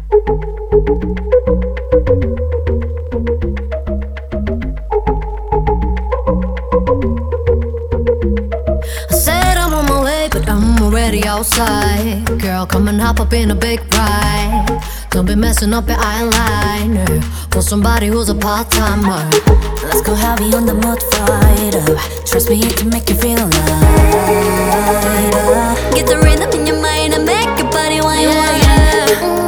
I said I'm on my way, but I'm already outside. Girl, come and hop up in a big ride. Don't be messing up your eyeliner for somebody who's a part-timer. Let's go heavy on the mood fighter. Trust me, it can make you feel lighter. Get the rhythm in your mind and make your body wider.